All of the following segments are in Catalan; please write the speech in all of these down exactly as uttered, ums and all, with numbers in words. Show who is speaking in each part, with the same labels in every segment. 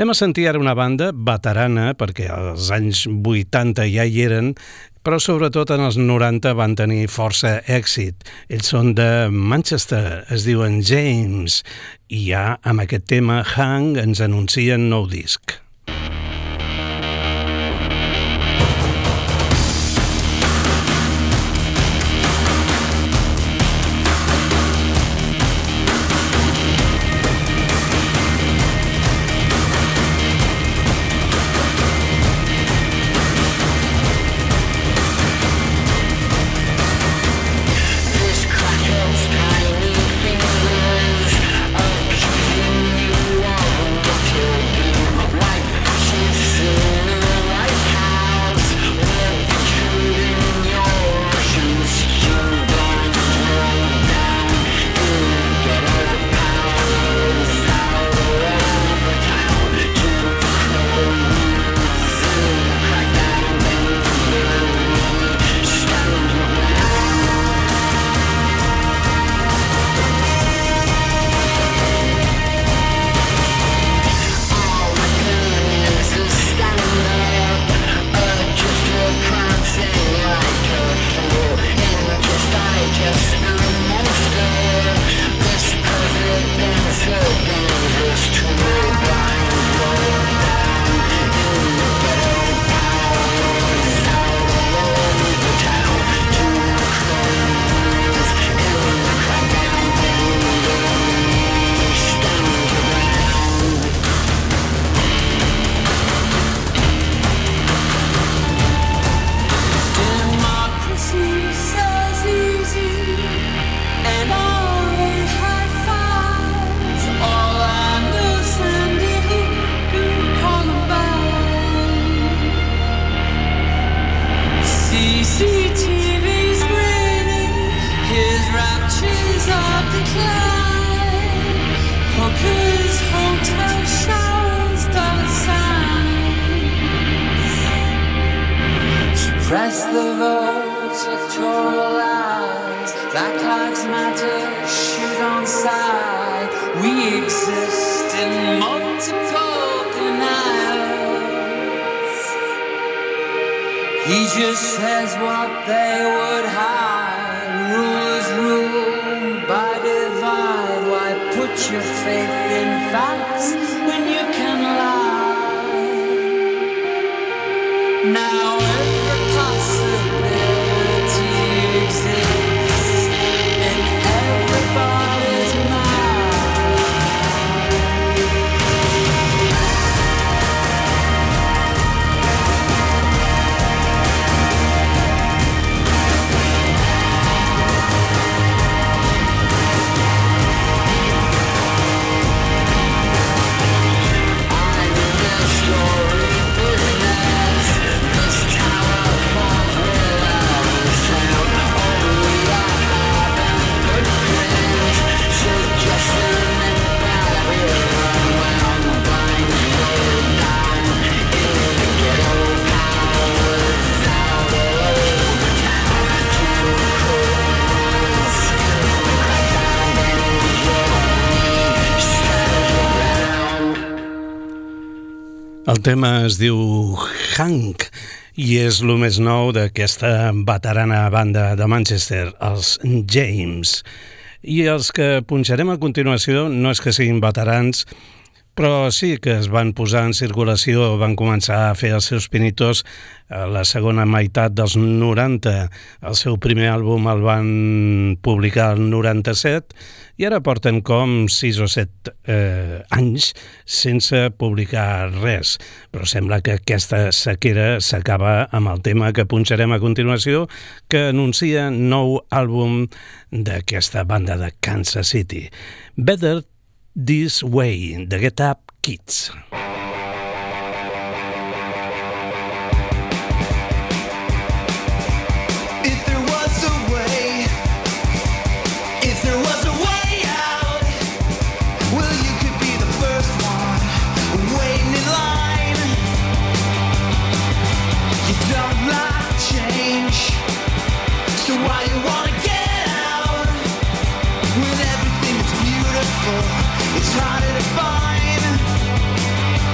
Speaker 1: Anem a sentir ara una banda veterana, perquè als anys vuitanta ja hi eren, però sobretot en els noranta van tenir força èxit. Ells són de Manchester, es diuen James, i ja amb aquest tema Hang ens anuncien nou disc.
Speaker 2: Press the votes, electoral lines, Black Lives Matter, shoot on sight. We exist in multiple denials. He just says what they would hide. Rulers rule by divide. Why put your faith in facts when you can lie? Now
Speaker 1: El tema es diu Hank i és el més nou d'aquesta veterana banda de Manchester, els James. I els que punxarem a continuació no és que siguin veterans, però sí que es van posar en circulació, van començar a fer els seus pinitos a la segona meitat dels noranta. El seu primer àlbum el van publicar el noranta-set i ara porten com sis o set eh, anys sense publicar res. Però sembla que aquesta sequera s'acaba amb el tema que punxarem a continuació, que anuncia nou àlbum d'aquesta banda de Kansas City. Better This Way, The Get Up Kids.
Speaker 3: It's harder to find.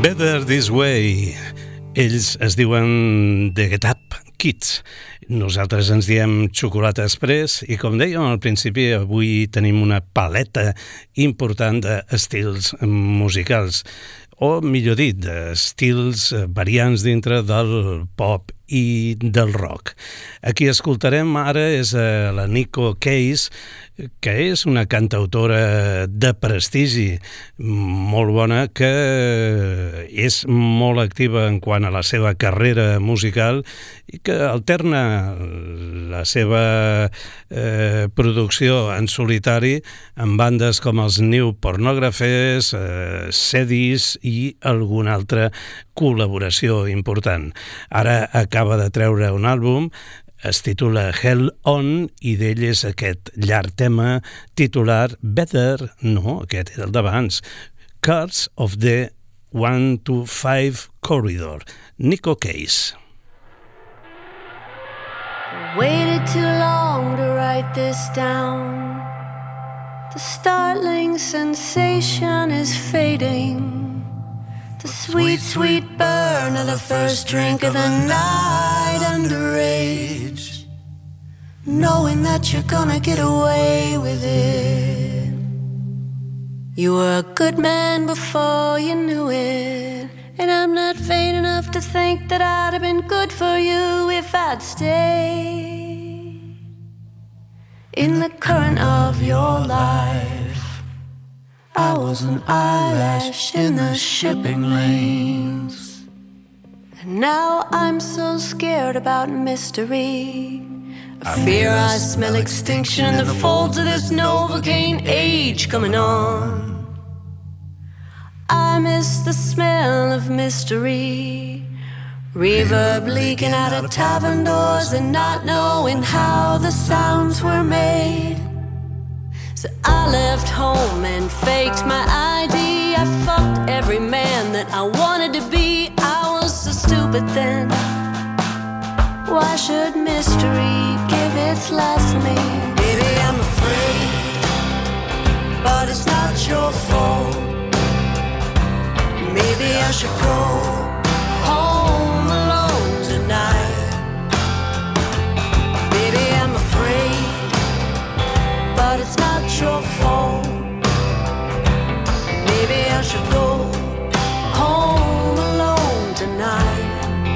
Speaker 1: Better This Way. Ells es diuen The Get Up Kids. Nosaltres ens diem Xocolata Express i, com dèiem al principi, avui tenim una paleta important d'estils musicals, o millor dit, d'estils variants dintre del pop i del rock. A qui escoltarem ara és a la Neko Case, que és una cantautora de prestigi molt bona, que és molt activa en quant a la seva carrera musical i que alterna la seva eh, producció en solitari amb bandes com els New Pornographers, eh, Sedis i alguna altra col·laboració important. Ara acaba de treure un àlbum, es titula Hell On, i d'ell és aquest llarg tema titular Better, no, aquest és el d'abans, Cards of the one to five Corridor, Neko Case.
Speaker 3: Waited too long to write this down. The startling sensation is fading. The sweet, sweet burn of the first drink of the night underage. Knowing that you're gonna get away with it. You were a good man before you knew it. And I'm not vain enough to think that I'd have been good for you if I'd stayed in the current of your life. I was an eyelash in the shipping lanes. And now I'm so scared about mystery. I fear I smell extinction in the folds of this Novocaine age coming on. I miss the smell of mystery, reverb leaking out of tavern doors and not knowing how the sounds were made. So I left home and faked my I D. I fucked every man that I wanted to be. I was so stupid then. Why should mystery give its life to me? Maybe I'm afraid, but it's not your fault. Maybe I should go home alone tonight. Maybe I'm afraid, but it's not your fault. Maybe I should go home alone tonight.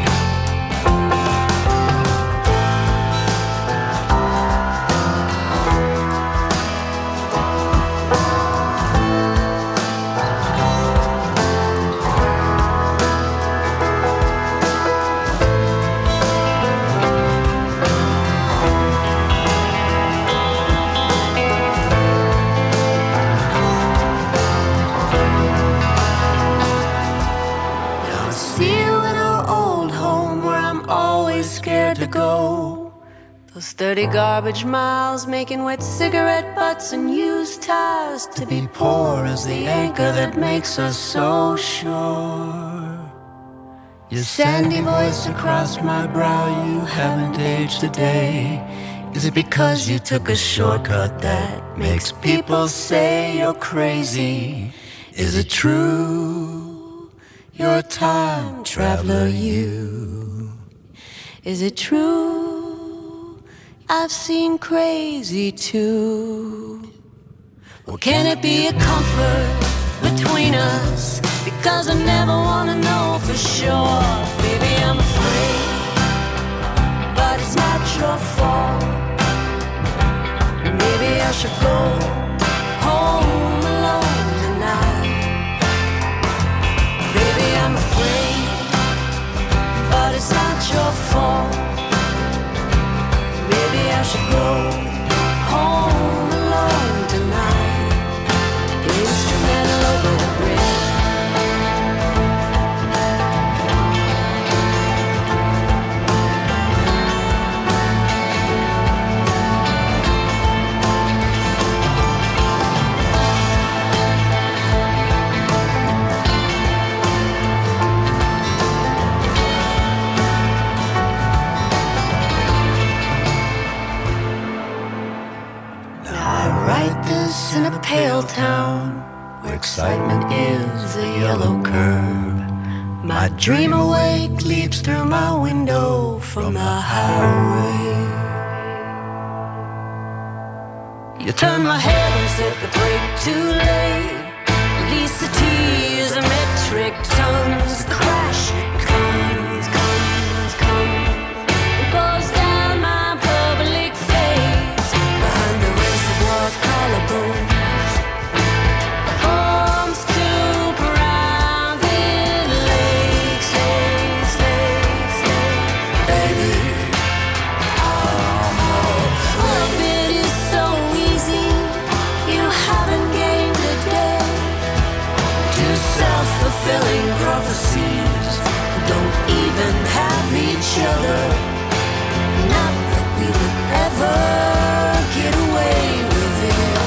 Speaker 3: Go. Those thirty garbage miles making wet cigarette butts and used tires to be poor as the anchor that makes us so sure. Your sandy voice across my brow, you haven't aged a day. Is it because you took a shortcut that makes people say you're crazy? Is it true you're a time traveler, you? Is it true I've seen crazy too? Well, can it be a comfort between us? Because I never want to know for sure. Baby, I'm afraid, but it's not your fault. Maybe I should go home alone tonight. Baby, I'm afraid, but it's not your fault. Maybe I should go home alone tonight. The instrumental over the bridge. In a pale town where excitement is a yellow curb, My dream awake leaps through my window from the highway. You turn my head and set the brake too late. Lisa T is a metric tons. The crash comes, comes, comes. It goes down my public face behind the reservoir of collarbones. Forms two surrounding lakes, lakes, lakes, lakes. Baby, I'm off. Love it is so easy. You haven't gained a day. Two self-fulfilling prophecies who don't even have each other. Not that we would ever get away with it.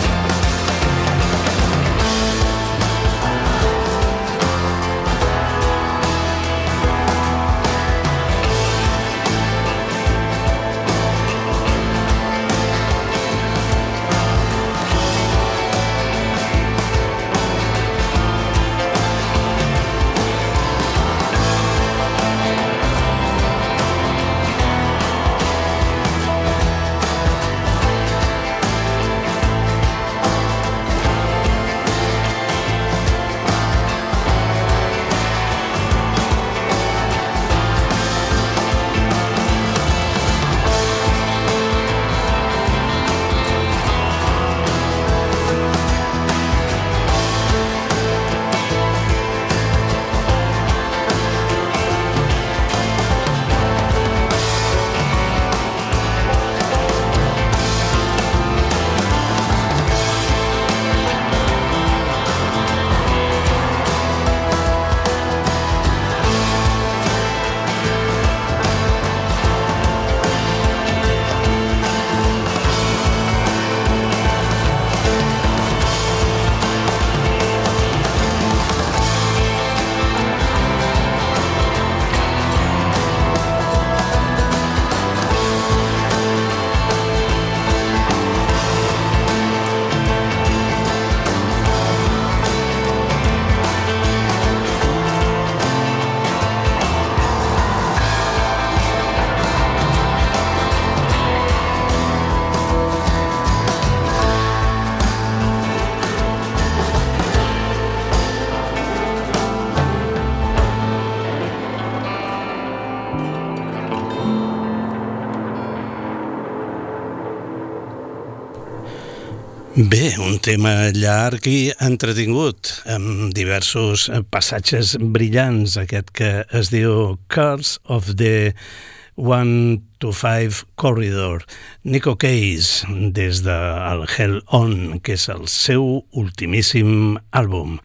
Speaker 1: Bé, un tema llarg i entretingut, amb diversos passatges brillants, aquest que es diu Curse of the one to five Corridor, Nico Case, des del Hell On, que és el seu ultimíssim àlbum.